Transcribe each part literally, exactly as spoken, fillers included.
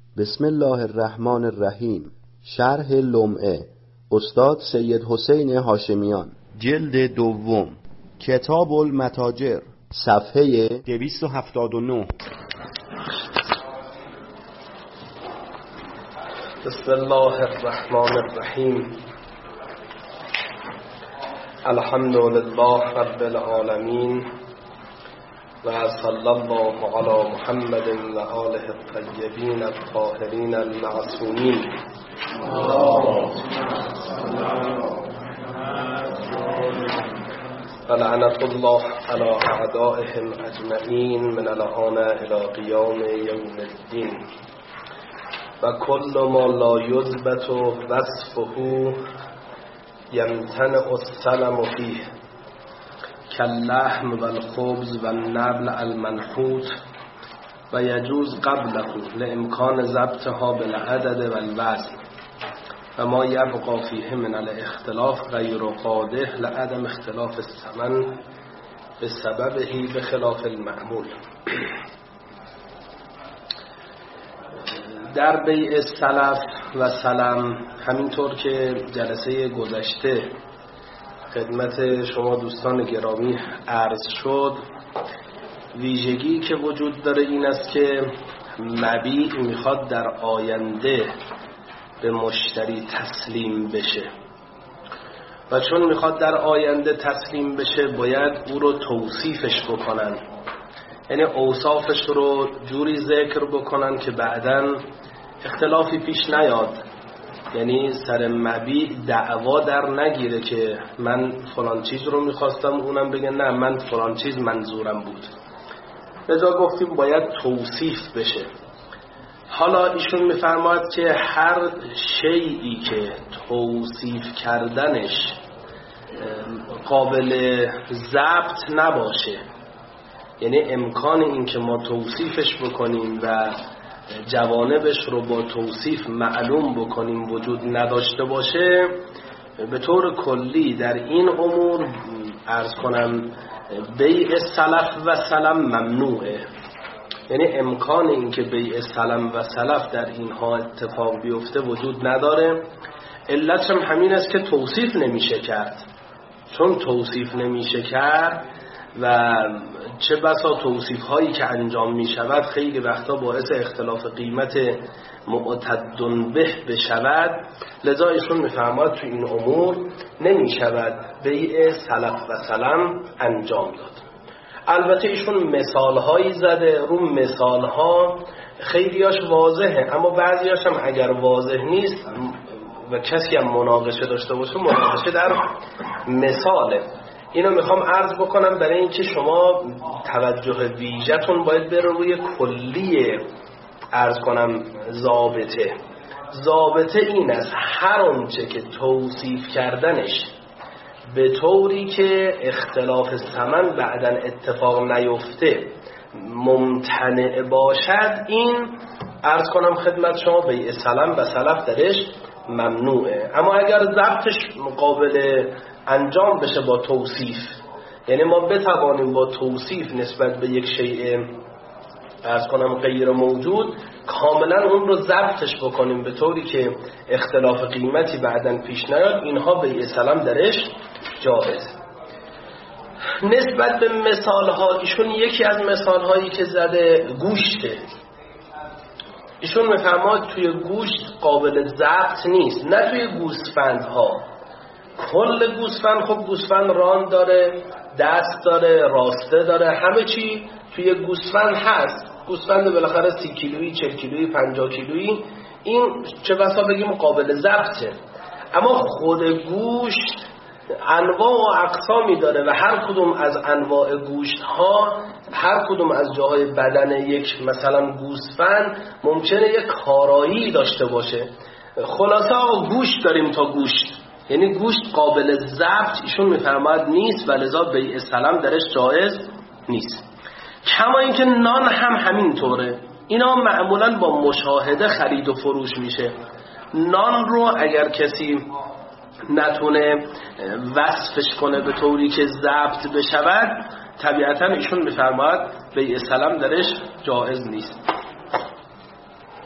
بسم الله الرحمن الرحیم. شرح لمعه استاد سید حسین هاشمیان، جلد دوم، کتاب المتاجر، صفحه دویست و هفتاد و نه. بسم الله الرحمن الرحیم. الحمد لله رب العالمین و صلی الله علی محمد و آله الطیبین الطاهرین المعصومین. و لعنت الله علی اعدائهم اجمعین من الآن الی قیام یوم الدین. و کل ما لا یثبت وصفه یمتنع السلم فیه كاللحم والخبز والنبل المنحوت و یجوز قبله لامکان ضبطها بالعدد والوزن و ما یبقى فیه من الاختلاف غیر قادح لعدم اختلاف الثمن بسببه بخلاف المعمول. در بیع سلف و سلم، همینطور که جلسه گذشته خدمت شما دوستان گرامی عرض شد، ویژگی که وجود داره این است که مبیع میخواد در آینده به مشتری تسلیم بشه و چون میخواد در آینده تسلیم بشه باید او رو توصیفش بکنن، یعنی اوصافش رو جوری ذکر بکنن که بعداً اختلافی پیش نیاد، یعنی سر مبیع دعوا در نگیره که من فلان چیز رو میخواستم اونم بگه نه من فلان چیز منظورم بود. لذا گفتیم باید توصیف بشه. حالا ایشون میفرماید که هر شیئی که توصیف کردنش قابل ضبط نباشه، یعنی امکان این که ما توصیفش بکنیم و جوانبش رو با توصیف معلوم بکنیم وجود نداشته باشه، به طور کلی در این امور عرض کنم بیع سلف و سلم ممنوعه. یعنی امکان این که بیع سلم و سلف در اینها اتفاق بیفته وجود نداره. علتش هم همین است که توصیف نمیشه کرد. چون توصیف نمیشه کرد و چه بسا توصیف هایی که انجام می شود خیلی وقتا باعث اختلاف قیمت معتدن به بشود، لذا ایشون می فرماید تو این امور نمی شود بیع سلف و سلم انجام داد. البته ایشون مثال هایی زده، رو مثال ها خیلیاش واضحه، اما بعضیاش هم اگر واضح نیست و کسی هم مناقشه داشته باشه مناقشه در مثاله. اینو میخوام عرض بکنم برای اینکه شما توجه ویژه‌تون باید بره روی کلیه عرض کنم ضابطه. ضابطه این است هر آنچه که توصیف کردنش به طوری که اختلاف ثمن بعداً اتفاق نیفته ممتنع باشد، این عرض کنم خدمت شما بیع سلم و سلف درش ممنوعه. اما اگر ضبطش مقابل انجام بشه با توصیف، یعنی ما بتوانیم با توصیف نسبت به یک شیء عرض کنم غیر موجود کاملا اون رو ضبطش بکنیم به طوری که اختلاف قیمتی بعداً پیش نیاد، اینها بیع سلم درش جایز. نسبت به مثال ها، ایشون یکی از مثال هایی که زده گوشته. ایشون میفرماید توی گوشت قابل ضبط نیست، نه توی گوسفند ها. کل گوسفند، خب گوسفند ران داره، دست داره، راسته داره، همه چی توی گوسفند هست. گوسفند بالاخره سی کیلویی، چل کیلویی، پنجاه کیلویی، این چه بسا بگیم قابل ضبطه. اما خود گوشت انواع و اقسامی داره و هر کدوم از انواع گوشت ها، هر کدوم از جاهای بدن یک مثلا گوسفند ممکنه یک کارایی داشته باشه. خلاصه آقا گوشت داریم تا گوشت، یعنی گوشت قابل ضبط ایشون میفرماید نیست و لذا بیع سلم درش جایز نیست. کما اینکه نان هم همین طوره، اینا معمولا با مشاهده خرید و فروش میشه. نان رو اگر کسی نتونه وصفش کنه به طوری که ضبط بشود، طبیعتا ایشون میفرماید بیع سلم درش جایز نیست.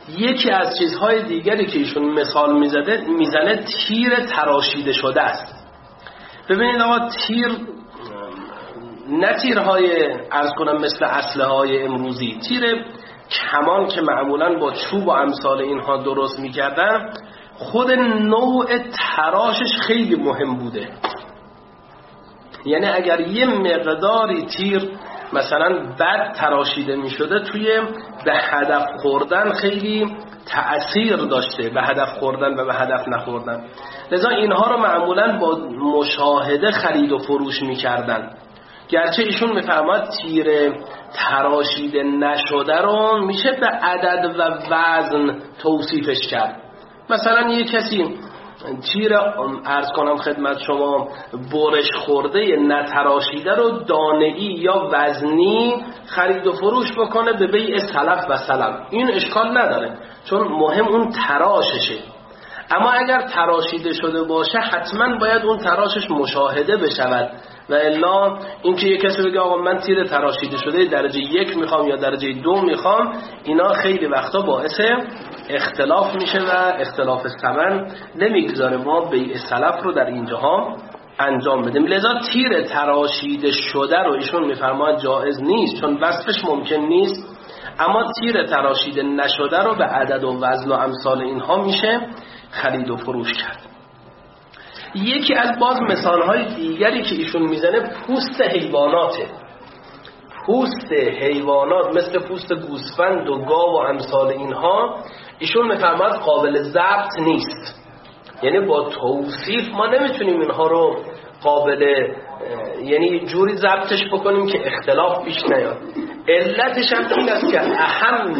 یکی از چیزهای دیگری که ایشون مثال میزده میزنه تیر تراشیده شده است. ببینید آقا تیر نه تیرهای عرض کنم مثل اسلحه های امروزی، تیر کمان که معمولا با چوب و امثال اینها درست میکردن، خود نوع تراشش خیلی مهم بوده. یعنی اگر یه مقداری تیر مثلا بد تراشیده می شده توی به هدف خوردن خیلی تأثیر داشته، به هدف خوردن و به هدف نخوردن. لذا اینها رو معمولا با مشاهده خرید و فروش می کردن. گرچه ایشون می فرماد تیر تراشیده نشده رو میشه به عدد و وزن توصیفش کرد. مثلا یه کسی تیر عرض کنم خدمت شما برش خورده نتراشیده رو دانه‌ای یا وزنی خرید و فروش بکنه به بیع سلف و سلم، این اشکال نداره چون مهم اون تراششه. اما اگر تراشیده شده باشه حتما باید اون تراشش مشاهده بشود و الا اینکه یک کسی بگه آقا من تیر تراشیده شده درجه یک میخوام یا درجه دو میخوام، اینا خیلی وقتا باعث اختلاف میشه و اختلاف ثمن نمیگذاره ما بیع سلف رو در اینجاها انجام بدیم. لذا تیر تراشیده شده رو ایشون میفرماید جایز نیست چون وصفش ممکن نیست، اما تیر تراشیده نشده رو به عدد و وزن و امثال اینها میشه خرید و فروش کرد. یکی از باز مثالهای دیگری که ایشون میزنه پوست حیواناته. پوست حیوانات مثل پوست گوسفند و گاو و امثال اینها ایشون میفرماید قابل ضبط نیست، یعنی با توصیف ما نمیتونیم اینها رو قابل یعنی جوری ضبطش بکنیم که اختلاف پیش نیاد. علتش هم این است که اهم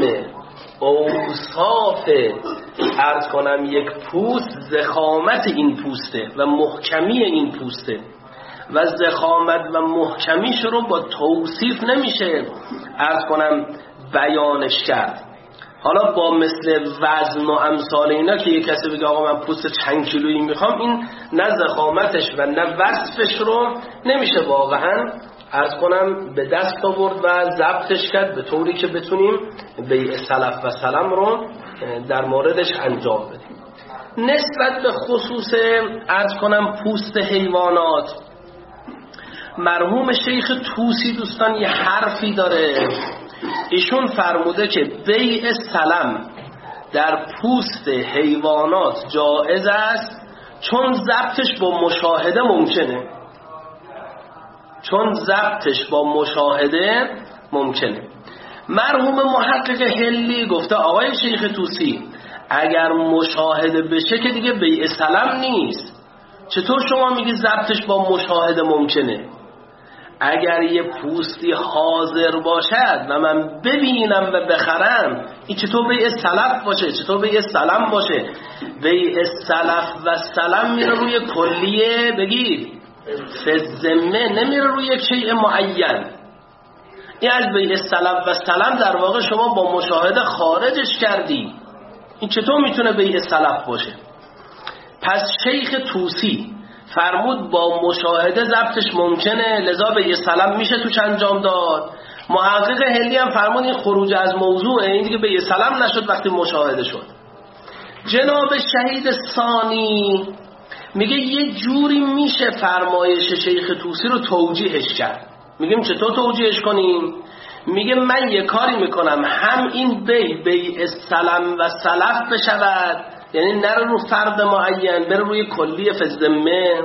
اوصاف عرض کنم یک پوست ضخامت این پوسته و محکمی این پوسته و ضخامت و محکمیش رو با توصیف نمیشه عرض کنم بیانش کرد. حالا با مثل وزن و امثال اینا که یک کسی بگه آقا من پوست چند کیلویی میخوام، این نه ضخامتش و نه وصفش رو نمیشه واقعا عرض کنم به دست آورد و ضبطش کرد به طوری که بتونیم بیع سلف و سلم رو در موردش انجام بدیم. نسبت به خصوص عرض کنم پوست حیوانات، مرحوم شیخ طوسی دوستان یه حرفی داره، ایشون فرموده که بیع سلم در پوست حیوانات جائز است چون ضبطش با مشاهده ممکنه، چون ضبطش با مشاهده ممکنه. مرحوم محقق هلی گفته آقای شیخ طوسی اگر مشاهده بشه که دیگه بیع سلم نیست، چطور شما میگی ضبطش با مشاهده ممکنه؟ اگر یه پوستی حاضر باشد و من ببینم و بخرم، این چطور بیع سلف باشه؟ چطور بیع سلم باشه؟ بیع سلف و سلم میره روی کلیه بگید فزمه، نمیره روی یک شیء معین. این از بیع سلف و سلم در واقع شما با مشاهده خارجش کردی، این چطور میتونه بیع سلف باشه؟ پس شیخ طوسی فرمود با مشاهده ضبطش ممکنه، لذا بیع سلم میشه توش انجام داد. محقق هلی هم فرمود این خروج از موضوعه، این دیگه بیع سلم نشد وقتی مشاهده شد. جناب شهید ثانی میگه یه جوری میشه فرمایش شیخ طوسی رو توجیهش کرد. میگیم چطور توجیهش کنیم؟ میگه من یه کاری میکنم هم این بیع بیع سلم و سلف بشود، یعنی نره رو فرد معین بره روی کلی فزدمه،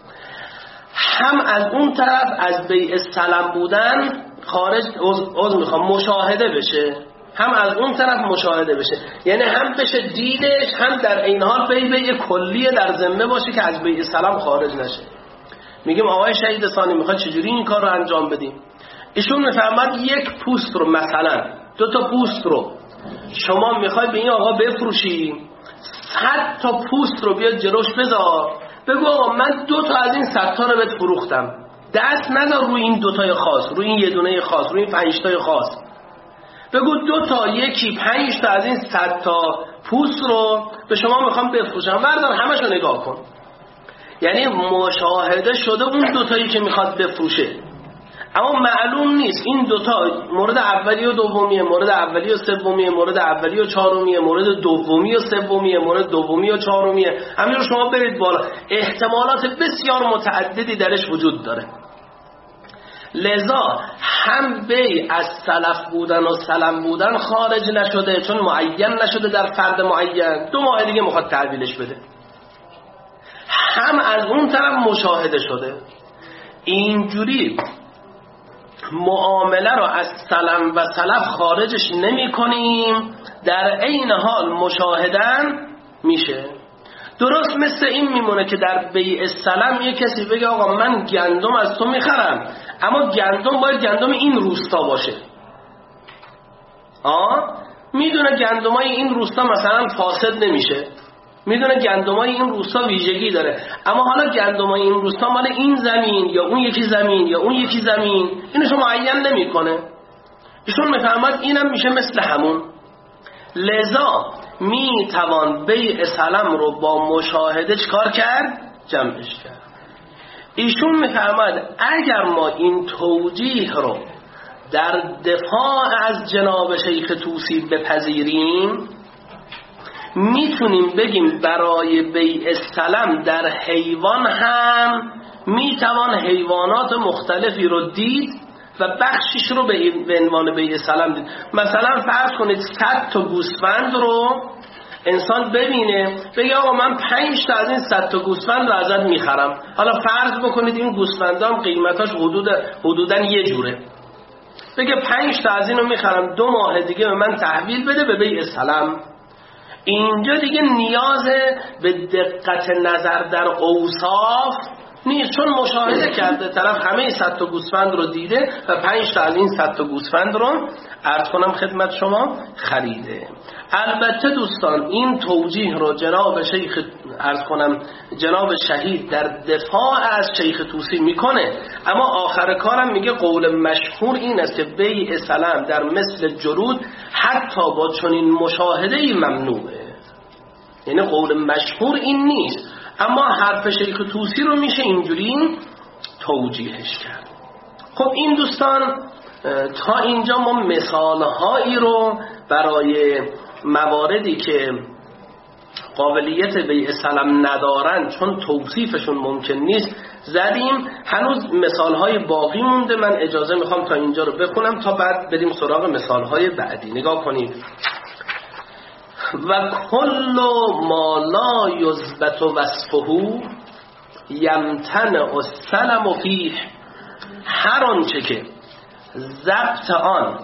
هم از اون طرف از بیع سلم بودن خارج از میخوام مشاهده بشه، هم از اون طرف مشاهده بشه، یعنی هم بشه دیدش هم در این حال بیع بیع کلی در ذمه باشه که از بیع سلم خارج نشه. میگیم آقای شهید ثانی میخواد چجوری این کار رو انجام بدیم؟ ایشون میفهمد یک پوست رو مثلا دو تا پوست رو شما میخوای به این آقا بفروشی، صد تا پوست رو بیاد جلوش بذار بگو آقا من دو تا از این صد تا رو بهت فروختم، دست نذار روی این دو تای خاص، روی این یه دونه خاص، روی این پنج تای خاص، بگو دو تا یکی پنج تا از این صد تا پوست رو به شما میخوام بفروشم، بردار همش رو نگاه کن. یعنی مشاهده شده اون دو تایی که میخواد بفروشه، اما معلوم نیست این دوتا مورد اولی و دومیه، مورد اولی و سومیه، مورد اولی و چهارمیه، مورد دومی و سومیه، مورد دومی و چهارمیه. همین رو شما برید بالا، احتمالات بسیار متعددی درش وجود داره. لذا هم بی از سلف بودن و سلم بودن خارج نشده، چون معین نشده در فرد معین، دو ماه دیگه میخواد تعویلش بده. هم از اون طرف مشاهده شده. اینجوری معامله رو از سلم و سلف خارجش نمی کنیم، در عین حال مشاهدن میشه. درست مثل این میمونه که در بیع سلم یه کسی بگه آقا من گندم از تو میخرم، اما گندم باید گندم این روستا باشه. آه میدونه گندمای این روستا مثلا فاسد نمیشه، میدونه گندمای این روستا ویژگی داره، اما حالا گندمای این روستا مال این زمین یا اون یکی زمین یا اون یکی زمین، اینو شما معین نمیکنه. ایشون میفهمد اینم میشه مثل همون. لذا میتوان بیع سلم رو با مشاهده چکار کرد؟ جمعش کرد. ایشون میفهمد اگر ما این توجیه رو در دفاع از جناب شیخ طوسی بپذیریم، میتونیم بگیم برای بیع سلم در حیوان هم میتوان حیوانات مختلفی رو دید و بخشش رو به عنوان بیع سلم دید. مثلا فرض کنید صد تا گوسفند رو انسان ببینه بگه آقا من پنج تا از این صد تا گوسفند رو ازت میخرم. حالا فرض بکنید این گوسفندام قیمتاش حدود حدوداً یه جوره، بگه پنج تا از اینو میخرم، دو ماه دیگه به من تحویل بده به بیع سلم. اینجا دیگه نیاز به دقت نظر در اوصاف نیست، چون مشاهده کرده طرف همه صد تا گوسفند رو دیده و پنج تا از این صد تا گوسفند رو عرض کنم خدمت شما خریده. البته دوستان این توجیه رو جناب شیخ عرض کنم جناب شهید در دفاع از شیخ طوسی میکنه، اما آخر کارم میگه قول مشهور این است که بیع سلم در مثل جرود حتی با چنین مشاهده‌ای ممنوعه. یعنی قول مشهور این نیست، اما حرف شیخ طوسی رو میشه اینجوری توجیهش کرد. خب این دوستان تا اینجا ما مثالهایی رو برای مواردی که قابلیت بیع سلم ندارن چون توصیفشون ممکن نیست زدیم. هنوز مثالهای باقی مونده، من اجازه میخوام تا اینجا رو بخونم تا بعد بریم سراغ مثالهای بعدی. نگاه کنید. و کل ما لا یثبت وصفه یمتنع السلم فیه، هر آنچه که ضبط آن،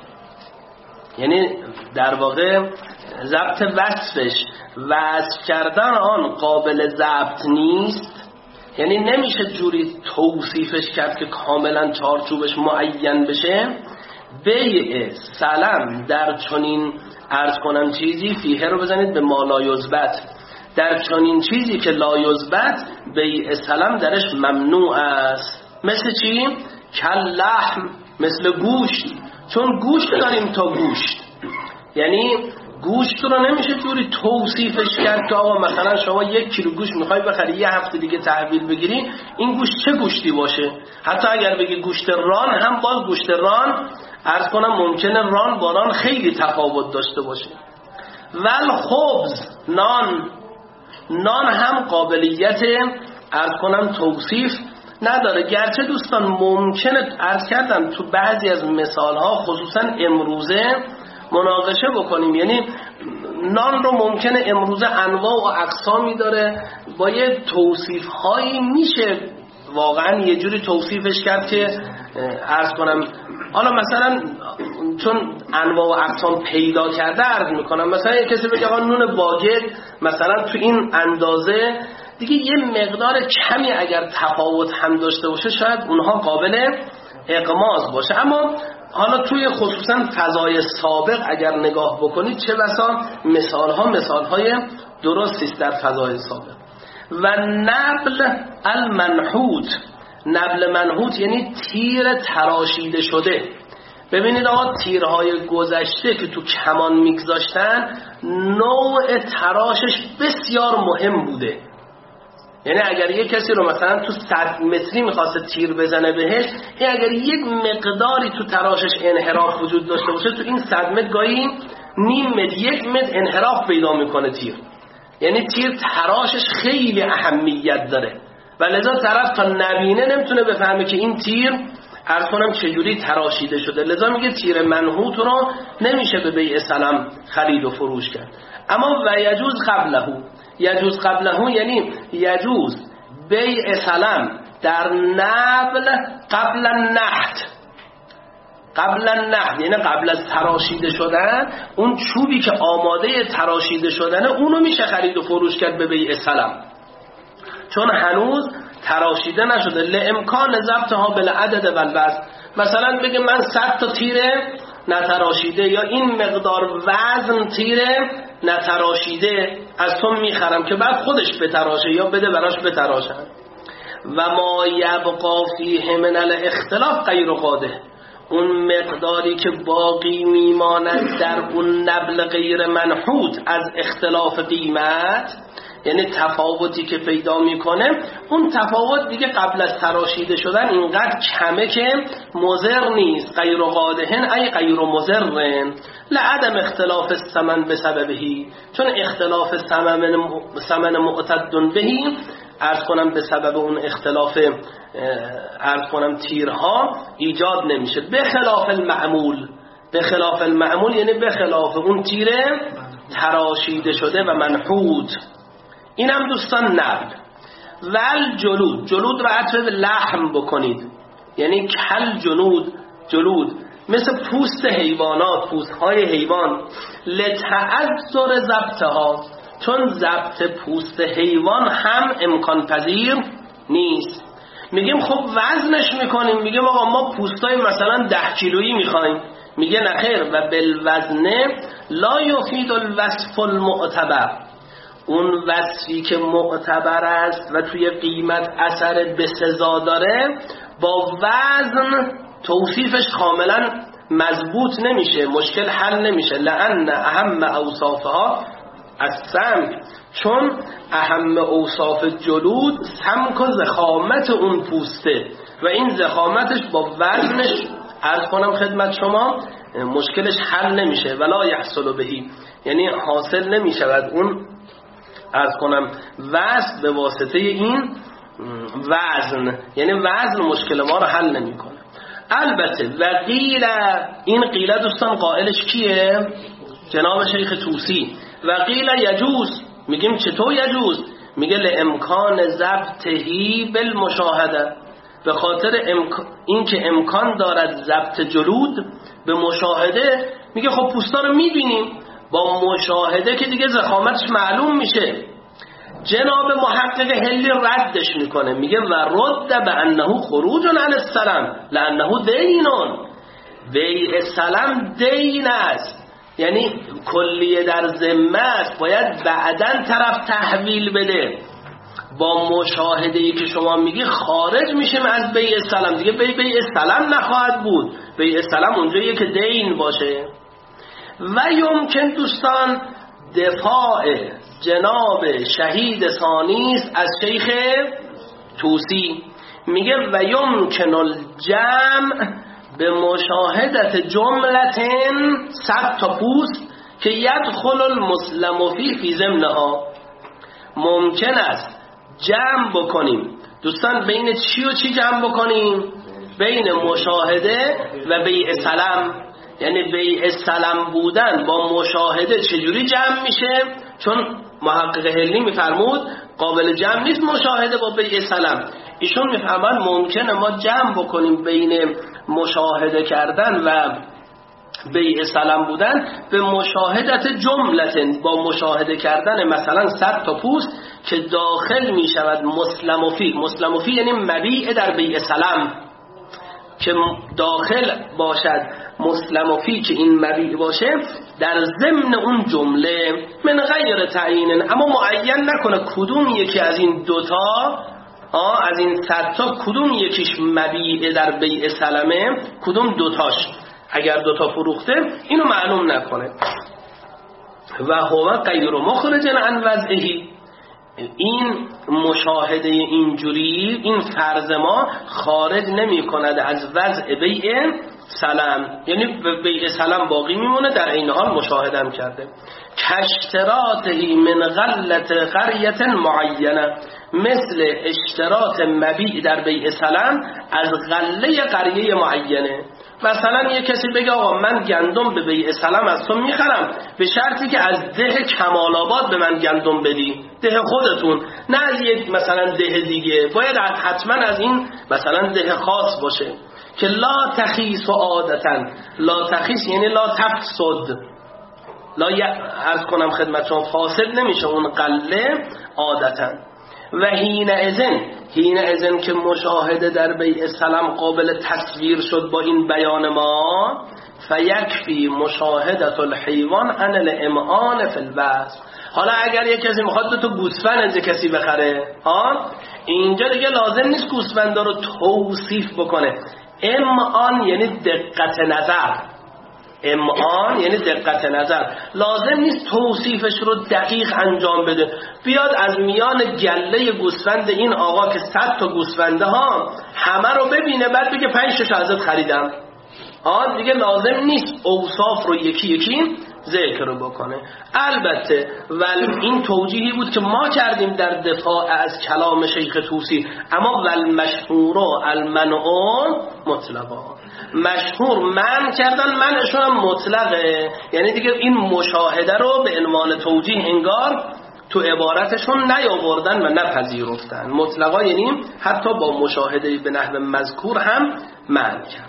یعنی در واقع ضبط وصفش، وصف کردن آن قابل ضبط نیست، یعنی نمیشه جوری توصیفش کرد که کاملا چارچوبش معین بشه. بیع سلم در چنین عرض کنم چیزی فیه رو بزنید به ما لا یثبت، در چنین چیزی که لا یثبت بیع سلم درش ممنوع است. مثل چی؟ کل لحم، مثل گوشت، چون گوشت داریم تا گوشت، یعنی گوشت رو نمیشه جوری توصیفش کرد که آقا مثلا شما یک کیلو گوشت میخوای بخری یه هفته دیگه تحویل بگیری، این گوشت چه گوشتی باشه. حتی اگر بگی گوشت ران هم باز گوشت ران عرض کنم ممکنه ران با ران خیلی تفاوت داشته باشه. ول خبز، نان، نان هم قابلیت عرض کنم توصیف نداره، گرچه دوستان ممکنه عرض کردم تو بعضی از مثال ها خصوصا امروزه مناقشه بکنیم، یعنی نان رو ممکنه امروزه انواع و اقسامی داره، با یه توصیف هایی میشه واقعا یه جوری توصیفش کرد که عرض کنم حالا مثلا چون انواع و اقسام پیدا کرده عرض میکنم، مثلا یه کسی بگه آقا نون باگت مثلا تو این اندازه دیگه یه مقدار کمی اگر تفاوت هم داشته باشه شاید اونها قابل اغماض باشه، اما حالا توی خصوصا فضای سابق اگر نگاه بکنید چه بسا مثال ها مثال های درستی است در فضای سابق. و نبل المنحوت، نبل منحوت یعنی تیر تراشیده شده. ببینید آقا تیرهای گذشته که تو کمان میگذاشتن نوع تراشش بسیار مهم بوده، یعنی اگر یک کسی رو مثلا تو صد متری میخواسته تیر بزنه بهش، این اگر یک مقداری تو تراشش انحراف وجود داشته باشه، تو این صد متر گاهی نیم متر یک متر انحراف پیدا میکنه تیر. یعنی تیر تراشش خیلی اهمیت داره و لذا طرف تا نبینه نمیتونه بفهمه که این تیر عرض کنم چجوری تراشیده شده. لذا میگه تیر منحوت رو نمیشه به بیع سلم خرید و فروش کرد. اما و یجوز قبله، یجوز قبله یعنی یجوز بیع سلم در نبل قبل النحت، قبل النحت یعنی قبل از تراشیده شدن، اون چوبی که آماده تراشیده شدنه اونو میشه خرید و فروش کرد به بیع سلم، چون هنوز تراشیده نشده. لامکان ضبطها بالعدد و الوزن. مثلا بگه من صد تا تیره نتراشیده یا این مقدار وزن تیره نتراشیده از تو میخرم که بعد خودش بتراشه یا بده براش بتراشن. و ما یبقا فیه من الاختلاف غیر قاده، اون مقداری که باقی میماند در اون نبل غیر منحوت از اختلاف قیمت، یعنی تفاوتی که پیدا میکنه، اون تفاوت دیگه قبل از تراشیده شدن اینقدر کمه که مضر نیست. غیر قادهن ای غیر مضرن لعدم اختلاف الثمن بسببهی، چون اختلاف ثمن معتد بهی عرض کنم به سبب اون اختلاف عرض کنم تیرها ایجاد نمیشه. به خلاف المعمول، به خلاف المعمول یعنی به خلاف اون تیر تراشیده شده و منحوت. این هم دوستان نبل. ول جلود، جلود رو عطف به لحم بکنید، یعنی کل جلود، جلود مثل پوست حیوانات، پوست های حیوان. لتعذر ضبطها، چون ضبط پوست حیوان هم امکان پذیر نیست. میگیم خب وزنش میکنیم، میگیم آقا ما پوستای مثلا ده کیلویی میخوایم، میگه نخیر. و بالوزن لا یفید الوصف المعتبر، اون وصفی که معتبر است و توی قیمت اثر بسزا داره با وزن توصیفش کاملا مضبوط نمیشه، مشکل حل نمیشه. لأن اهم اوصافها السمک، چون اهم اوصاف جلود سمک و زخامت اون پوسته و این زخامتش با وزنش عرض کنم خدمت شما مشکلش حل نمیشه. ولا یحصل بهی، یعنی حاصل نمیشود اون عرض کنم وزن به واسطه این وزن، یعنی وزن مشکل ما رو حل نمیکنه. البته و قیل، این قیل دوستان قائلش کیه؟ جناب شیخ طوسی. و قیل یجوز، میگیم چطور یجوز؟ میگه لامکان ضبطهی بالمشاهده، به خاطر امک... این که امکان دارد ضبط جلود به مشاهده. میگه خب پوستا رو میبینیم، با مشاهده که دیگه زخامتش معلوم میشه. جناب محقق هلی ردش میکنه، میگه و رد به انه خروج عن السلم لانه دینون، بیع سلم دین است، یعنی کلیه در ذمه است، باید بعدن طرف تحویل بده. با مشاهده‌ای که شما میگی خارج میشیم از بیع سلم، دیگه بیع بیع سلم نخواهد بود، بیع سلم اونجاییه که دین باشه. و یمکن دوستان دفاع جناب شهید ثانیست از شیخ طوسی، میگه و یمکن الجمع به مشاهدت جملتن صد تا پوست که یدخل المسلم فی فی ضمنها، ممکن است جمع بکنیم دوستان. بین چی و چی جمع بکنیم؟ بین مشاهده و بیع سلم. یعنی بیع سلم بودن با مشاهده چجوری جمع میشه؟ چون محقق هلی میفرمود قابل جمع نیست مشاهده با بیع سلم. ایشون میفهمن ممکنه ما جمع بکنیم بین مشاهده کردن و بیع سلم بودن به مشاهدت جملتن، با مشاهده کردن مثلا صد تا پوست که داخل میشود مسلم فی. مسلم فی یعنی مبیع در بیع سلم، که داخل باشد مسلم فی، که این مبیع باشه در ضمن اون جمله من غیر تعیین، اما معین نکنه کدوم یکی از این دوتا آه از این صد تا کدوم یکیش مبیع در بیع سلمه، کدوم دوتاش اگر دوتا فروخته اینو معلوم نکنه. و هو غیر مخرج عن وضعه، این مشاهده اینجوری، این فرض ما خارج نمی کند از وضع بیع سلم، یعنی بیع سلم باقی میمونه، در این حال مشاهده هم کرده. کاشتراطی من غلت قریت معینه، مثل اشتراط مبیع در بیع سلم از غله قریه معینه. مثلا یه کسی بگه آقا من گندم به بیع سلم از تو میخرم به شرطی که از ده کمال آباد به من گندم بدی، ده خودتون، نه از یک مثلا ده دیگه، باید حتما از این مثلا ده خاص باشه که لا تخیص و عادتا، لا تخیص یعنی لا تفسد، لا عرض کنم خدمتشون فاسد نمیشه اون قله عادتا. و حین اذن، حین اذن که مشاهده در بیع سلم قابل تصویر شد با این بیان ما، فیکفی مشاهدت الحیوان عن الامعان فی الوصف. حالا اگر یک کسی میخواد دو تا گوسفند از کسی بخره، ها اینجا دیگه لازم نیست گوسفندا رو توصیف بکنه. امعان یعنی دقت نظر، امعان یعنی دقت نظر، لازم نیست توصیفش رو دقیق انجام بده، بیاد از میان گله گوسفند این آقا که صد تا گوسفنده ها همه رو ببینه بعد بگه پنج تا ازت خریدم. آن دیگه لازم نیست اوصاف رو یکی یکی ذکر رو بکنه. البته ول این توجیهی بود که ما کردیم در دفاع از کلام شیخ طوسی، اما ول مشهور المنع مطلقا، مشهور من کردن، منشون هم مطلقه، یعنی دیگه این مشاهده رو به عنوان توجیه انگار تو عبارتشون نیاوردن و نپذیرفتن. مطلقا یعنی حتی با مشاهده به نحو مذکور هم منع کردن.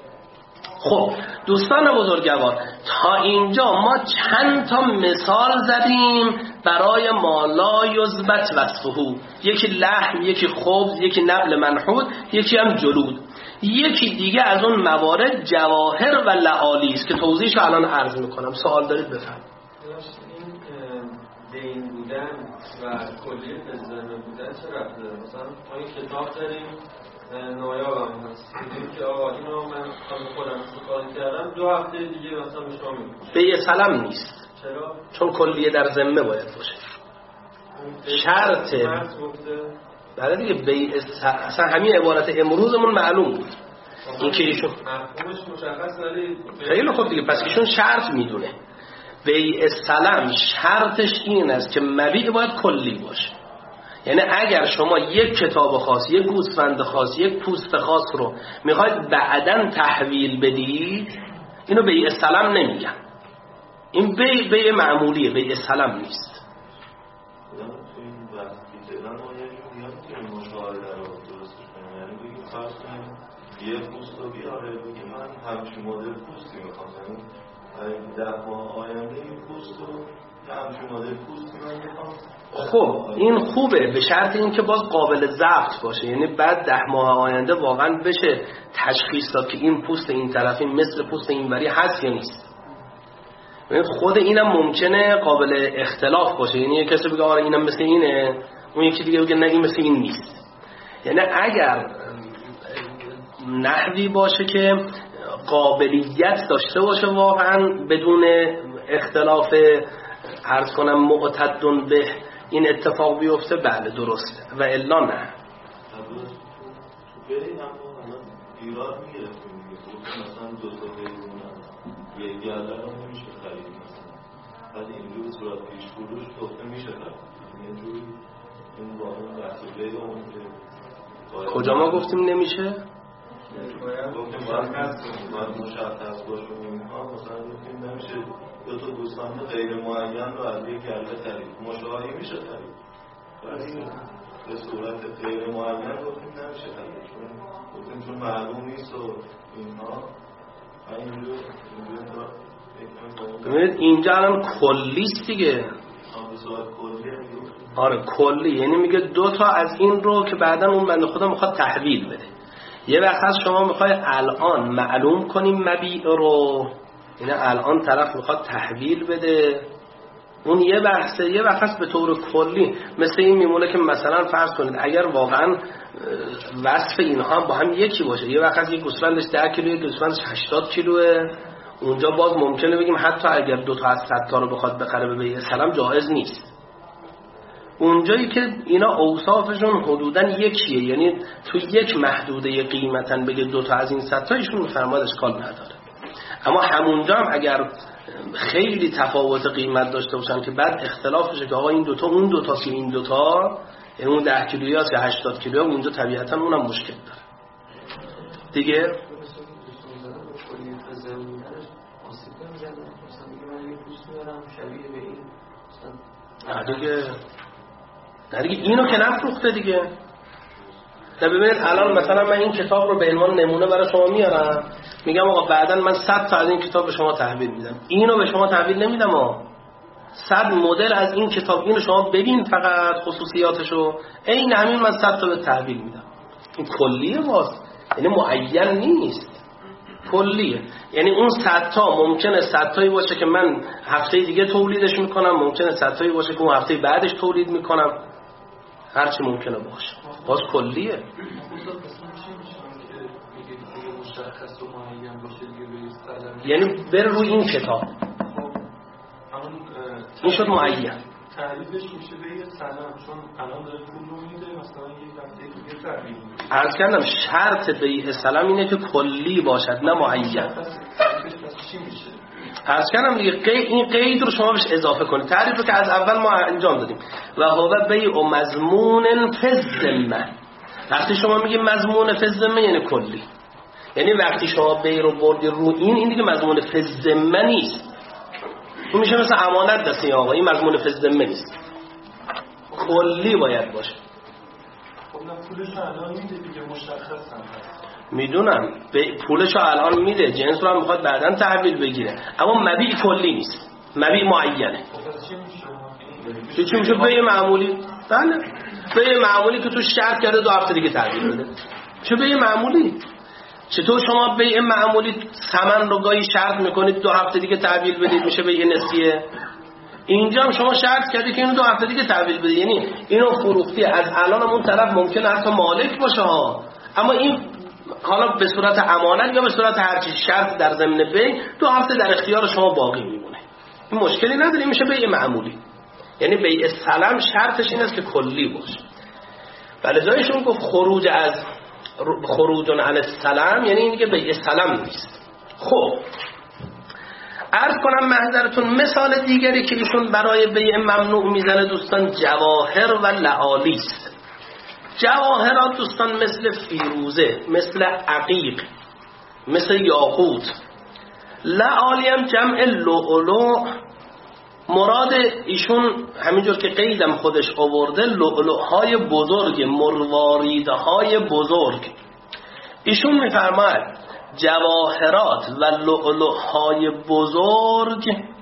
خب دوستان بزرگوار، تا اینجا ما چند تا مثال زدیم برای ما لا یثبت وصفه، یکی لحم، یکی خبز، یکی نبل منحود، یکی هم جلود. یکی دیگه از اون موارد جواهر و لعالی است که توضیحش الان عرض میکنم. سوال دارید بفرمایید. این دین بودن و کلیه فزنه بودن چه رفته داره؟ مثلا ما این کتاب داریم نایاب هم هست، میدونیم که آقا اینو من خودم استفاده کردم دو هفته دیگه مثلا به شما میگم بیع سلم نیست. چرا؟ چون کلیه در ذمه باید باشه. شرط بله دیگه بیع اصلا همین عبارت امروزمون معلوم بود این که ایشون خیلی خوب دیگه، پس ایشون شرط میدونه. بیع سلم شرطش این است که مبیع باید کلی باشه، یعنی اگر شما یک کتاب خاص، یک گوسفند خاص، یک پوست خاص رو میخواید بعداً تحویل بدید، اینو بیع سلم نمیگن، این بیع بیع معمولیه، بیع سلم نیست. یه پوست رو بیاره بگه من همچین مدل پوستی میخوام، یعنی ده ماه آینده این پوست رو همچین مدل پوستی من میخوام. خب این خوبه به شرط این که باز قابل ضبط باشه، یعنی بعد ده ماه آینده واقعا بشه تشخیص داد که این پوست این طرفی مثل پوست اینوری هست یا نیست. خود اینم ممکنه قابل اختلاف باشه، یعنی یک کسی بگه آره اینم مثل اینه، اون یکی دیگه بگه نه این مثل این نیست. یعنی اگر نحوی باشه که قابلیت داشته باشه واقعا بدون اختلاف عرض کنم معتدن به این اتفاق بیفته، بله درسته، و الا نه. ایراد میگرفتیم مثلا دو تا بیرونم یه گله رو نمیشه خرید مثلا، بعد اینجور صورت پیش فروش گفته میشه خرید، اینجوری این واقعا بحث بیده اون که کجا ما گفتیم نمیشه؟ گفتیم باید مشخص باشه اینها، مثلا گفتیم نمیشه دو تا گوسفند غیر معین رو از یک گله خرید، مشاهده میشه خرید، ولی به صورت غیر معین گفتیم نمیشه خرید، گفتیم چون معلوم نیست و اینها. ببینید اینجا الان کلیست دیگه. آره کلی، یعنی میگه دو تا از این رو که بعدا اون بنده خدا میخواد تحویل بده. یه وقت از شما میخوای الان معلوم کنیم مبیع رو، یعنی الان طرف میخواد تحویل بده، اون یه بحثه. یه وقت به طور کلی مثل این میمونه که مثلا فرض کنید اگر واقعا وصف اینها با هم یکی باشه، یه وقت یک گوسفندش ده کیلو، یک گوسفندش هشتاد کیلوه، اونجا باز ممکنه بگیم حتی اگر دو تا از صد تا رو بخواد بخره به بیع سلم جایز نیست. اونجایی که اینا اوصافشون حدوداً یکیه، یعنی تو یک محدوده قیمتن بگه دوتا از این ستا ایشون میفرماد اشکال نداره. اما همونجا هم اگر خیلی تفاوت قیمت داشته باشن که بعد اختلاف بشه که آقا این دوتا اون دوتا که این دوتا، یعنی اون ده کیلویی هست یا هشتاد کیلویی، اونجا طبیعتاً اونم مشکل داره دیگه. نه دیگه نه دیگه اینو که نفروخته دیگه. نه ببینید الان مثلا من این کتاب رو به عنوان نمونه برای شما میارم، میگم آقا بعداً من صد تا از این کتاب به شما تحویل میدم، اینو به شما تحویل نمیدم ها، صد مدل از این کتاب اینو شما ببین فقط خصوصیاتشو، این همین من صد تا به تحویل میدم. این کلیه واسه، یعنی معین نیست، کلیه. یعنی اون صد تا ممکنه صد تایی باشه که من هفته دیگه تولیدش میکنم، ممکنه صد تایی باشه که اون هفته بعدش تولید میکنم، هر چی ممکنه باشه، باز کلیه. یعنی بره روی این کتاب این شد معین. تعریفش میشه به یه سلام، چون الان داره پول رو میده مثلا یک هفته دیگه تعریف میده. عرض کردم شرط بیع سلام اینه که کلی باشد نه معین. عرض کردم دیگه قید، این قید رو شما بهش اضافه کنید. تعریف رو که از اول ما انجام دادیم. و هو بیع مضمون فی الذمه. وقتی شما میگید مضمون فی الذمه یعنی کلی، یعنی وقتی شما بیع رو بردی رو این این دیگه مضمون فی الذمه نیست، اون میشه مثل امانت دستی آقا، این مضمون فی الذمه نیست، کلی باید باشه. خب نه پولشو الان میده دیگه، مشخص هم هست. میدونم پولشو الان میده، جنس رو هم میخواد بعداً تحویل بگیره، اما مبیع کلی نیست، مبیع معینه. خب چی میشه؟ چی میشه؟ بیع معمولی. بله بیع معمولی که تو شرط کرده دو هفته دیگه تحویل بده. چه بیع معمولی؟ چطور شما بیع معمولی ثمن رو گاهی شرط میکنید دو هفته دیگه تحویل بدید میشه بیع نسیه؟ اینجا هم شما شرط کردید که اینو دو هفته دیگه تحویل بدید، یعنی اینو فروختی، از الان هم اون طرف ممکنه حتی مالک باشه ها، اما این حالا به صورت امانت یا به صورت هر چیز شرط در ضمن بیع دو هفته در اختیار شما باقی میمونه، این مشکلی نداره، میشه بیع معمولی. یعنی بیع سلام شرطش این است که کلی باشه. ولذایشون گفت خروج از خروج عن السلام یعنی این که بیع سلام نیست. خب عرض کنم محضرتون مثال دیگری که ایشون برای بیع ممنوع میزنه دوستان جواهر و لعالی است. جواهرات دوستان مثل فیروزه، مثل عقیق، مثل یاقوت. لعالی هم جمع لؤلؤ، مراد ایشون همینجور که قیدم خودش آورده لؤلؤهای بزرگ، مرواریدهای بزرگ. ایشون میفرماید جواهرات و لؤلؤهای بزرگ،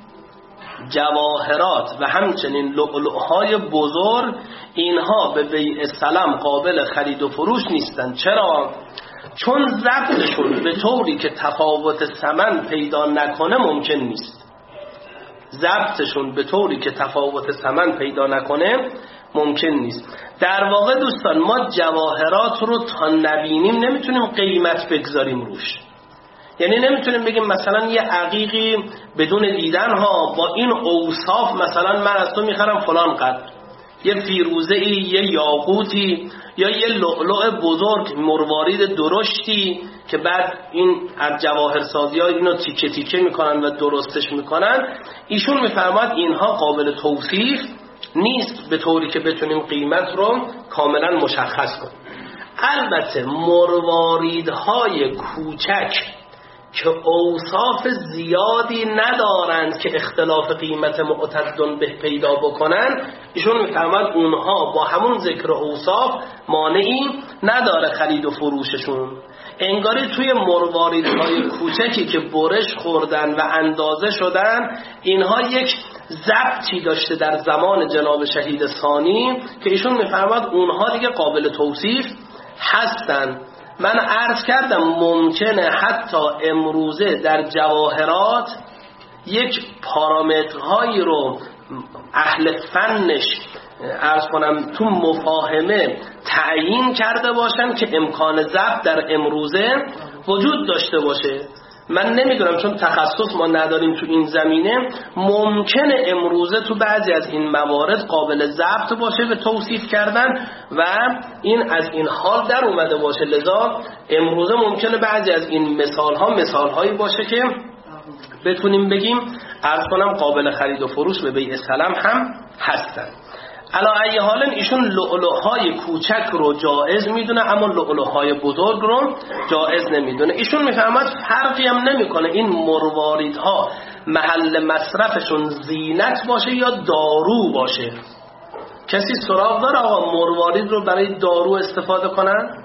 جواهرات و همچنین لؤلؤهای بزرگ اینها به بیع سلام قابل خرید و فروش نیستند. چرا؟ چون ضبطشون به طوری که تفاوت ثمن پیدا نکنه ممکن نیست. ضبطشون به طوری که تفاوت ثمن پیدا نکنه ممکن نیست. در واقع دوستان ما جواهرات رو تا نبینیم نمیتونیم قیمت بگذاریم روش. یعنی نمیتونیم بگیم مثلا یه عقیقی بدون دیدن ها با این اوصاف مثلا من از تو میخرم فلان قدر، یه فیروزه ای، یه یاقوتی یا یه لؤلؤ بزرگ مروارید درشتی که بعد این از جواهرسازی ها اینو تیکه تیکه میکنن و درستش میکنن. ایشون میفرماد اینها قابل توصیف نیست به طوری که بتونیم قیمت رو کاملا مشخص کنیم. البته مرواریدهای کوچک که اوصاف زیادی ندارند که اختلاف قیمت معتدن به پیدا بکنن، ایشون میفرماد اونها با همون ذکر اوصاف مانعی نداره خرید و فروششون. انگاری توی مرواریدهای کوچکی که برش خوردن و اندازه شدن اینها یک ضبطی داشته در زمان جناب شهید ثانی که ایشون میفرماد اونها دیگه قابل توصیف هستن. من عرض کردم ممکنه حتی امروزه در جواهرات یک پارامترهایی رو اهل فنش عرض کنم تو مفاهمه تعیین کرده باشن که امکان ضبط در امروزه وجود داشته باشه. من نمیدونم چون تخصص ما نداریم تو این زمینه، ممکنه امروزه تو بعضی از این موارد قابل ضبط باشه به توصیف کردن و این از این حال در اومده باشه. لذا امروزه ممکنه بعضی از این مثال ها مثال هایی باشه که بتونیم بگیم عرض کنم قابل خرید و فروش به بیع سلم هم هستن. علا ای حال ایشون لؤلؤهای کوچک رو جائز میدونه اما لؤلؤهای بزرگ رو جائز نمیدونه. ایشون میفهمد فرقی هم نمیکنه این مرواریدها محل مصرفشون زینت باشه یا دارو باشه. کسی سراغ داره آقا مروارید رو برای دارو استفاده کنن؟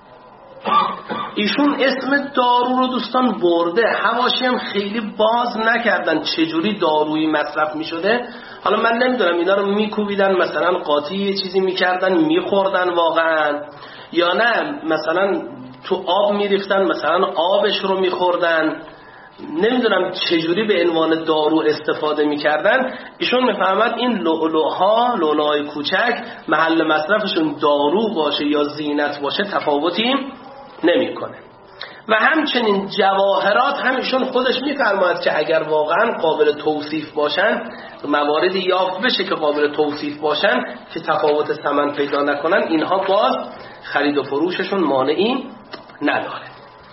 ایشون اسم دارو رو دوستان برده، حواشی هم خیلی باز نکردن چجوری دارویی مصرف می شده. حالا من نمیدونم اینا رو میکوبیدن مثلا قاطی یه چیزی میکردن میخوردن واقعا، یا نه مثلا تو آب میریختن مثلا آبش رو میخوردن، نمیدونم چجوری به عنوان دارو استفاده میکردن. ایشون میفهمد این لؤلؤها لؤلؤهای کوچک محل مصرفشون دارو باشه یا زینت باشه تفاوتی نمیکنه. و همچنین جواهرات هم ایشون خودش میفرماید که اگر واقعا قابل توصیف باشن، مواردی یافت بشه که قابل توصیف باشن که تفاوت ثمن پیدا نکنن، اینها باز خرید و فروششون مانعی نداره.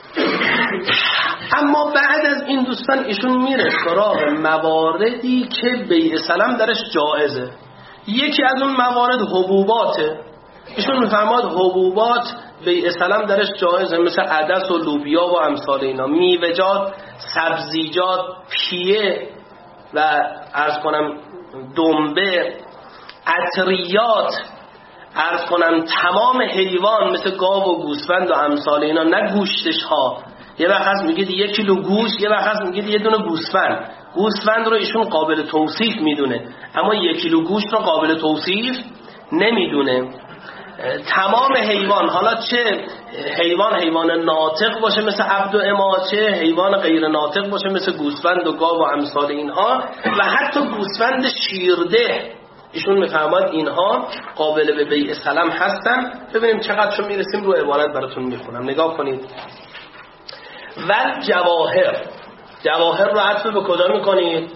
اما بعد از این دوستان ایشون میره سراغ مواردی که بیع سلم درش جائزه. یکی از اون موارد حبوباته. ایشون میفرماد حبوبات بیع سلم درش جایزه، مثل عدس و لوبیا و امثال اینا. میوه‌جات، سبزیجات، پیه و عرض کنم دنبه، عطریات، عرض کنم تمام حیوان مثل گاو و گوسفند و امثال اینا، نه گوشتش ها. یه وقت هست میگید یک کیلو گوشت، یه وقت هست میگید یه دونه گوسفند. گوسفند رو ایشون قابل توصیف میدونه اما یک کیلو گوشت رو قابل توصیف نمیدونه. تمام حیوان، حالا چه حیوان حیوان ناطق باشه مثل عبد و اما، چه حیوان غیر ناطق باشه مثل گوسفند و گاو و امثال اینها، و حتی گوسفند شیرده ایشون میفهمد اینها قابل به بیع سلم هستن. ببینیم چقدر چون میرسیم رو عبارت براتون میخونم، نگاه کنید. و جواهر، جواهر رو عطف به کجا میکنید؟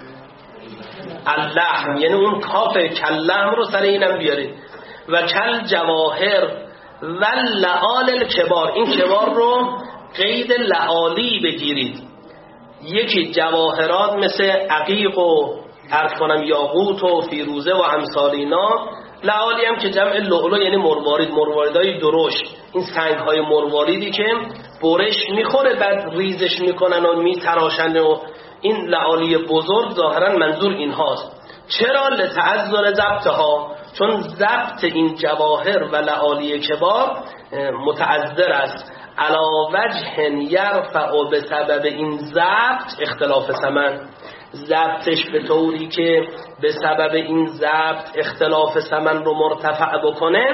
اللحم، یعنی اون کاف کلحم رو سر اینم بیارید. و کل جواهر و لعال الکبار، این کبار رو قید لعالی بگیرید. یکی جواهرات مثل عقیق و عرض کنم یاقوت و فیروزه و امثال اینا. لعالی هم که جمع لؤلؤ یعنی مروارید، مرواریدهای درشت، این سنگ های مرواریدی که برش میخوره بعد ریزش میکنن و میتراشن، و این لعالی بزرگ ظاهرا منظور این هاست. چرا؟ لتعذر ضبطها، چون ضبط این جواهر و لعالی کبار متعذر است. علا وجه یرفع به سبب این ضبط اختلاف ثمن، ضبطش به طوری که به سبب این ضبط اختلاف ثمن رو مرتفع بکنه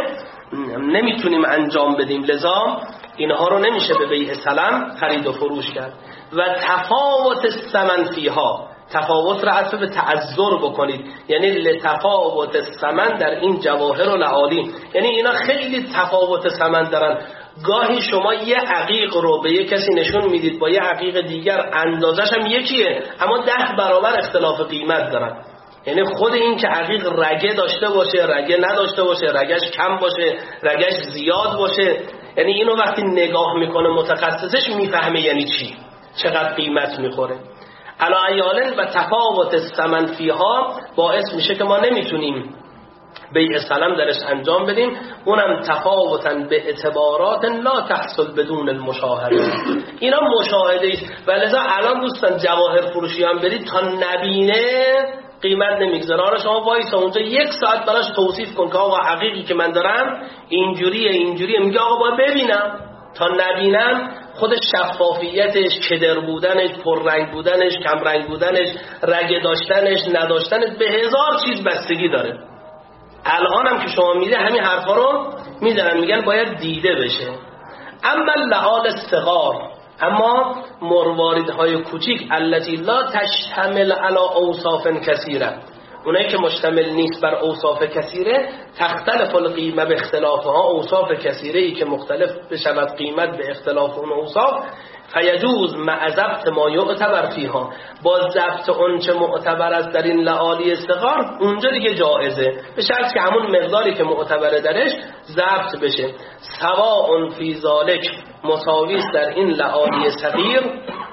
نمیتونیم انجام بدیم. لذا اینها رو نمیشه به بیع سلم خرید و فروش کرد. و تفاوت ثمن فیها، تفاوت را عطف به تعذر بکنید، یعنی لتفاوت ثمن در این جواهر و لعالی، یعنی اینا خیلی تفاوت ثمن دارن. گاهی شما یه عقیق رو به یه کسی نشون میدید با یه عقیق دیگر اندازش هم یکیه اما ده برابر اختلاف قیمت دارن. یعنی خود این که عقیق رگه داشته باشه، رگه نداشته باشه، رگش کم باشه، رگش زیاد باشه، یعنی اینو وقتی نگاه میکنه متخصصش میفهمه یعنی چی، چقدر قیمت میخوره. علا ایالن و تفاوت ثمن فیها باعث میشه که ما نمیتونیم بیع سلم درش انجام بدیم، اونم تفاوتاً به اعتبارات لا تحصل بدون المشاهده. اینا مشاهده است و لذا الان دوستان جواهر فروشی هم برید تا نبینه قیمت نمیگذاره. آره شما وایسا اونجا یک ساعت براش توصیف کن که آقا حقیقی که من دارم اینجوریه اینجوریه، میگه آقا باید ببینم. تا نبینم خود شفافیتش، کدر بودنش، پررنگ بودنش، کم رنگ بودنش، رگه داشتنش، نداشتنش، به هزار چیز بستگی داره. الان هم که شما میده همین حرفا رو میزنن، میگن باید دیده بشه. اما لعال الصغار، اما مرواریدهای کوچیک التي لا تشتمل على اوصاف کثیره، اونایی که مشتمل نیست بر اوصاف کثیره، تختلف القیمه به اختلافها، اوصاف کثیره‌ای که مختلف بشود قیمت به اختلاف اون اوصاف، فیجوز مع ضبط ما یعتبر فیها، با ضبط اون چه معتبر است در این لعالی صغار اونجا دیگه جایزه، به شرط که همون مقداری که معتبره درش ضبط بشه. سواء فی ذالک، مساوی است در این لعالی صغیر،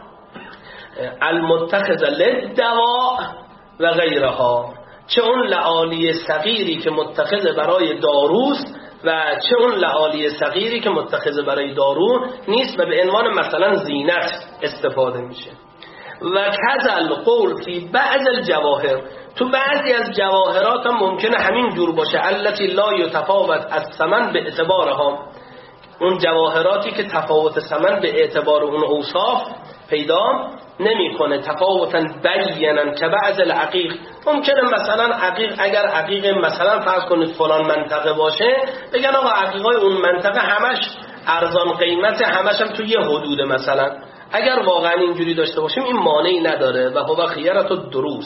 المتخذ للدواء و غیرها، چه اون لعالی صغیری که متخذ برای داروست و چه اون لعالی صغیری که متخذ برای دارو نیست و به عنوان مثلا زینت استفاده میشه. و کذل قول فی بعض الجواهر، تو بعضی از جواهرات هم ممکنه همین جور باشه، التي لا یتفاوت الثمن به اعتبارها، اون جواهراتی که تفاوت ثمن به اعتبار اون اوصاف پیدا نمیکنه، تفاوتا بینا که بعض العقیق، ممکنه مثلا عقیق، اگر عقیق مثلا فرض کنید فلان منطقه باشه، بگن آقا عقیقای اون منطقه همش ارزان قیمت، همش هم توی یه حدود، مثلا اگر واقعا اینجوری داشته باشیم این مانعی نداره و هو خیرت الدروس.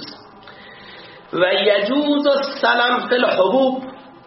و یجوز السلم فی الحبوب،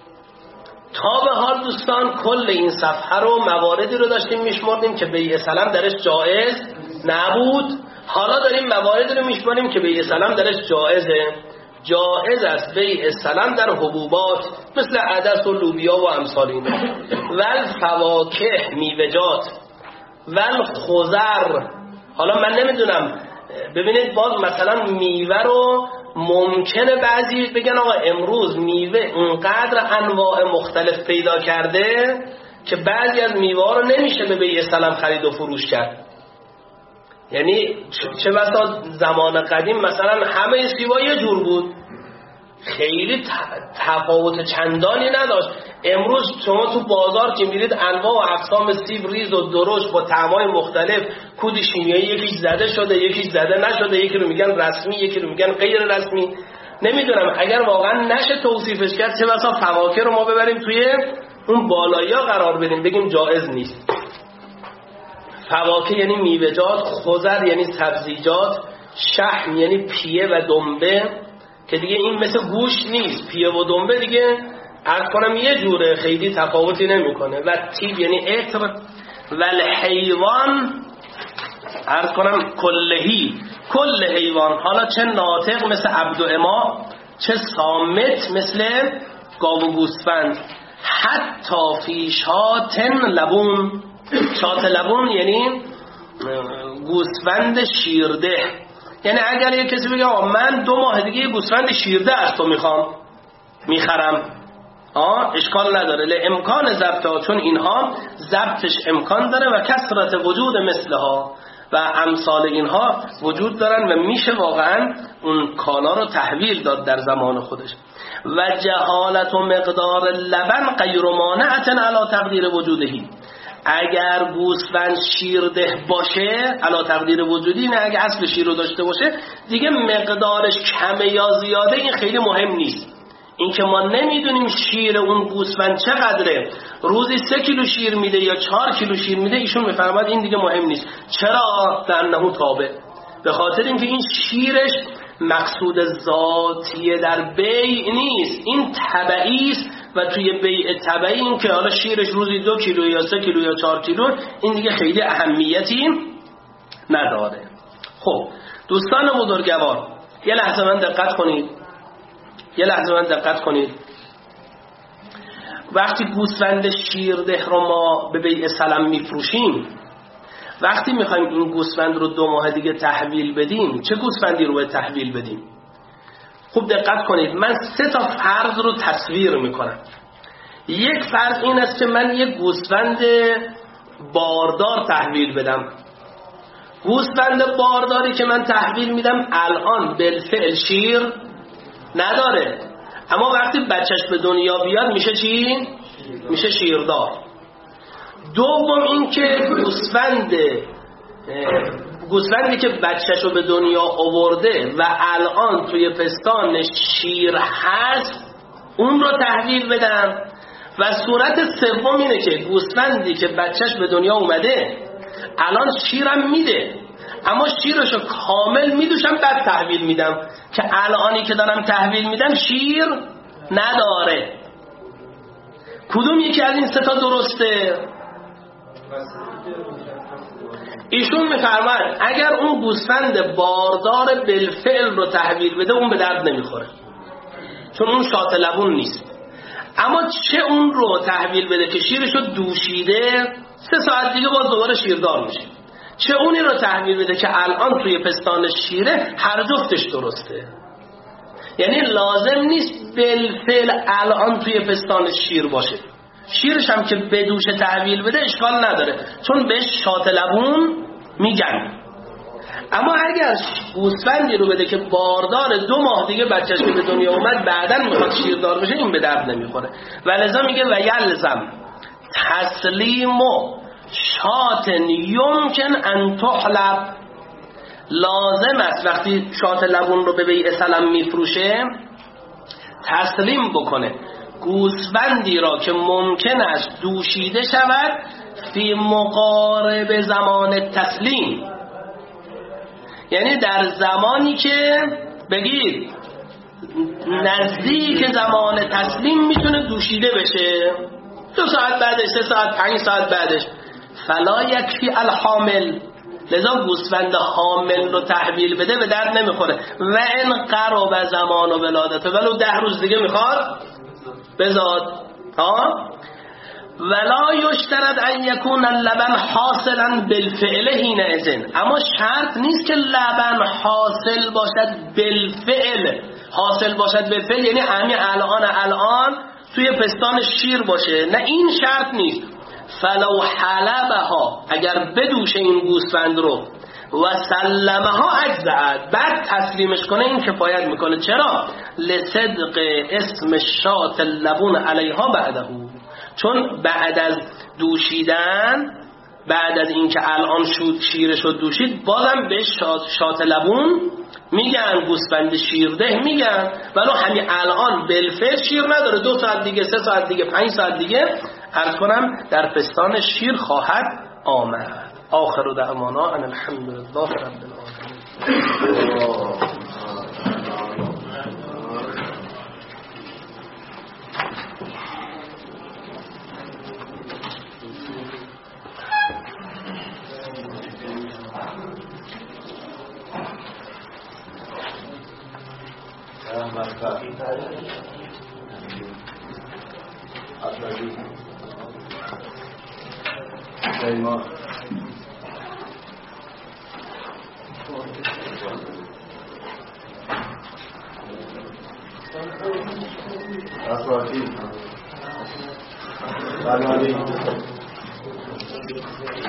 تا به حال دوستان کل این صفحه رو مواردی رو داشتیم میشمردیم که بیع سلم درش جایز نبود، حالا داریم مواردی رو میشماریم که بیع سلم درش جایزه. جایز است بیع سلم در حبوبات مثل عدس و لوبیا و امثال اینا، ول فواکه میوه‌جات، ول خضر. حالا من نمیدونم، ببینید باز مثلا میوه رو ممکنه بعضی بگن آقا امروز میوه اونقدر انواع مختلف پیدا کرده که بعضی از میوه رو نمیشه به بیع سلم خرید و فروش کرد. یعنی چه بسا زمان قدیم مثلا همه سیوا یه جور بود، خیلی تفاوت چندانی نداشت. امروز شما تو بازار که میرید انواع و اقسام سیب ریز و درشت با طعمای مختلف، کود شیمیایی یکیش زده شده یکیش زده نشده، یکی رو میگن رسمی یکی رو میگن غیر رسمی. نمیدونم اگر واقعا نشه توصیفش کرد، چه بسا فواکه رو ما ببریم توی اون بالایی‌ها قرار بدیم بگیم جایز نیست. فواکه یعنی میوه‌جات، خضر یعنی سبزیجات، شحم یعنی پیه و دنبه که دیگه این مثل گوشت نیست، پیه و دنبه دیگه عرض کنم یه جوره، خیلی تفاوتی نمیکنه. و تیب یعنی عطر. و الحیوان عرض کنم کلهی، کل حیوان، حالا چه ناطق مثل عبد و اما، چه صامت مثل گاو و گوسفند، حتی فی شاتن لبون. شات لبون یعنی گوسفند شیرده، یعنی اگر یک کسی بگه من دو ماه دیگه گوسفند شیرده از تو میخوام میخرم، آه اشکال نداره، لامکان ضبطها، چون اینها ضبطش امکان داره و کثرت وجود مثلها و امثال اینها وجود دارن و میشه واقعا اون کالا رو تحویل داد در زمان خودش. و جهالت و مقدار لبن غیر مانعة علی تقدیر وجودهی، اگر گوسفند شیرده باشه علا تقدیر وجودی، نه اگر اصل شیر رو داشته باشه دیگه مقدارش کمه یا زیاده این خیلی مهم نیست. این که ما نمیدونیم شیر اون گوسفند چقدره، روزی سه کیلو شیر میده یا چهار کیلو شیر میده، ایشون میفرماد این دیگه مهم نیست. چرا؟ لانه تابع، به خاطر اینکه این شیرش مقصود ذاتیه در بیع نیست، این تبعی است و توی بیع تبعی این که حالا شیرش روزی دو کیلو یا سه کیلو یا چهار کیلو این دیگه خیلی اهمیتی نداره. خب دوستان بزرگوار یه لحظه من دقت کنید، یه لحظه من دقت کنید. وقتی گوسفند شیرده رو ما به بیع سلم میفروشیم، وقتی میخوایم این گوسفند رو دو ماه دیگه تحویل بدیم، چه گوسفندی رو به تحویل بدیم؟ خوب دقت کنید، من سه تا فرض رو تصویر میکنم. یک فرض این است که من یک گوسفند باردار تحویل بدم. گوسفند بارداری که من تحویل میدم الان بالفعل شیر نداره، اما وقتی بچهش به دنیا بیاد میشه چی؟ میشه شیردار. دوم این که گوسفند گوسفندی که بچه‌شو به دنیا آورده و الان توی پستانش شیر هست اون رو تحویل بدم. و صورت سوم اینه که گوسفندی که بچهش به دنیا اومده الان شیرم میده، اما شیرشو کامل میدوشم بعد تحویل میدم، که الانی که دارم تحویل میدم شیر نداره. کدوم یکی از این سه تا درسته؟ ایشون میفرماید اگر اون گوسفند باردار بالفعل رو تحویل بده اون به درد نمیخوره، چون اون شات لبون نیست. اما چه اون رو تحویل بده که شیرشو دوشیده سه ساعت دیگه باز دوباره شیردار میشه، چه اونی رو تحویل بده که الان توی پستان شیره، هر جفتش درسته. یعنی لازم نیست بالفعل الان توی پستان شیر باشه، شیرش هم که بدوش تحویل بده اشکال نداره، چون بهش شات لبون میگن. اما اگر گوسفندی رو بده که باردار دو ماه دیگه بچه‌ش به دنیا اومد بعداً میخواد شیردار بشه، این به درد نمیخوره. و لذا میگه و یلزم تسلیم شات یمکن ان تحلب، لازم است وقتی شات لبون رو به بیع سلم میفروشه تسلیم بکنه گوسفندی را که ممکن است دوشیده شود فی مقارب زمان تسلیم، یعنی در زمانی که بگید نزدیک زمان تسلیم میتونه دوشیده بشه، دو ساعت بعدش، سه ساعت، پنج ساعت بعدش. فلا یکفی الحامل، لذا گوسفند حامل رو تحویل بده به درد نمیخوره. و ان قرب زمان و ولادته، ولو ده روز دیگه میخواد بزاد. ها ولا یشترط ان یکون اللبن حاصلا بالفعل حینئذ، اما شرط نیست که لبن حاصل باشد بالفعل. حاصل باشد بالفعل یعنی همین الان الان توی پستان شیر باشه، نه این شرط نیست. فلو حلبها، اگر بدوشه این گوسفند رو و سلمها اجزعت، بعد تسلیمش کنه، این کفایت میکنه. چرا؟ لصدق اسم شات اللبون علیها بعده، چون بعد از دوشیدن، بعد از اینکه الان شود شیرش رو دوشید، بازم به شات, شات لبون میگن، گوسفند شیرده میگن، ولو همین الان بالفعل شیر نداره، دو ساعت دیگه، سه ساعت دیگه، پنج ساعت دیگه عرض کنم در پستان شیر خواهد آمد. آخر دعوانا ان الحمدلله رب العالمین. That's right.